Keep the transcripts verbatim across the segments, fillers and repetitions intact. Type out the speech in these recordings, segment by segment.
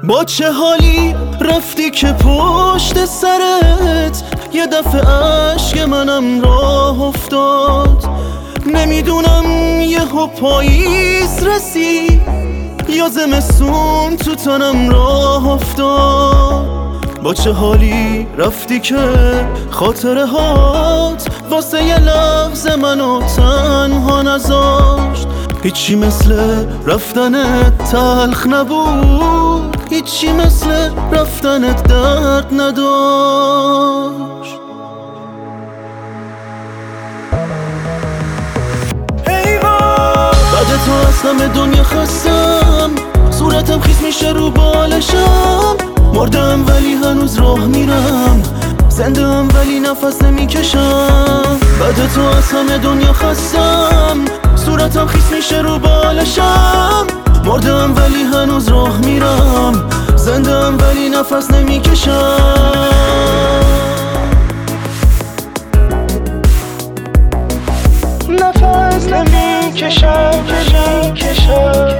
با چه حالی رفتی که پشت سرت یه دفعه عشق منم راه افتاد. نمیدونم یهو پاییز رسید یا زمستون تو تنم راه افتاد. با چه حالی رفتی که خاطره هات واسه یه لحظه منو تنها نذاشت. هیچی مثل رفتنت تلخ نبود، هیچی مثل رفتنت درد نداشت. بعد تو از همه دنیا خستم، صورتم خیس میشه رو بالشم. مردم ولی هنوز راه میرم، زنده‌ام ولی نفس نمیکشم. بعد تو از همه دنیا خستم، صورتم خیس میشه رو بالشم. مردم ولی هنوز راه میرم، زنده‌ام ولی نفس نمیکشم. نفس نمیکشم کشم کشم.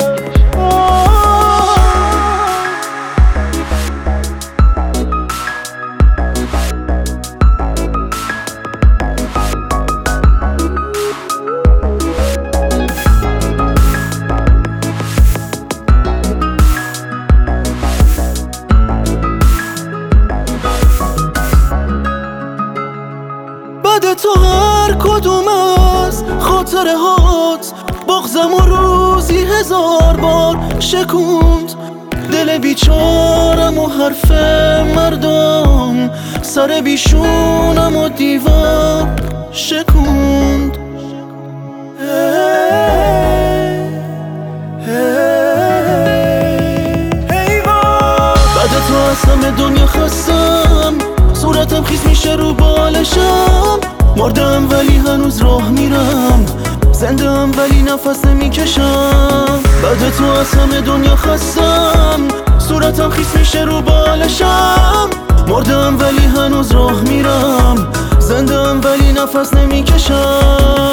بعد تو هر کدوم از خاطره هات بغضم و روزی هزار بار شکوند. دل بیچارم و حرف مردم سر بیشونم و دیوار شکوند. بعد تو از همه دنیا خستم، صورتم خیس میشه رو بالشم. مردم ولی هنوز راه میرم، زنده‌ام ولی نفس نمیکشم. بعد تو از همه دنیا خستم، صورتم خیس میشه رو بالشم. مردم ولی هنوز راه میرم، زنده‌ام ولی نفس نمیکشم.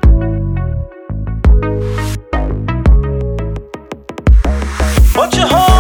با چه